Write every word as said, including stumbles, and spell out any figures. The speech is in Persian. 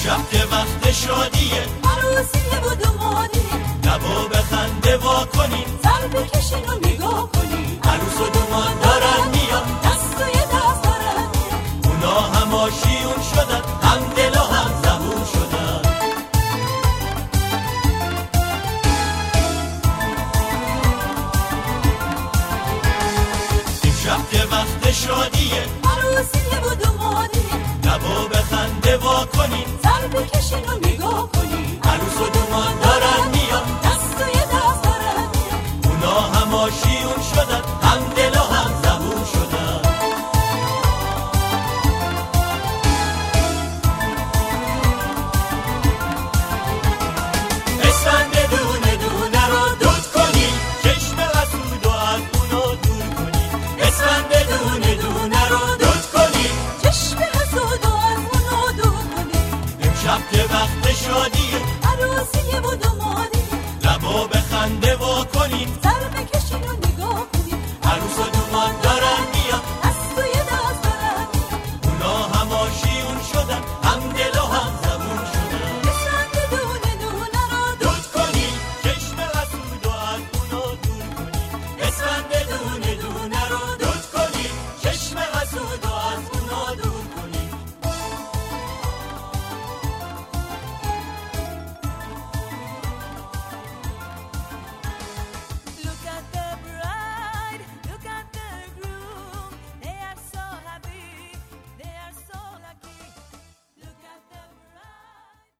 امشب که وقت شادیه، عروسیه و دومادیه، لبا به خنده وا کنین، سر بکشین و نگاه کنین. عروس و دومان دارن میان، دست توی دست دارن میان. اونا هم آشیون شدن، هم دل و هم زبون شدن. امشب که وقت شادیه، عروسیه و دومادیه، لبا به خنده وا کنین، سر بکشین و نگاه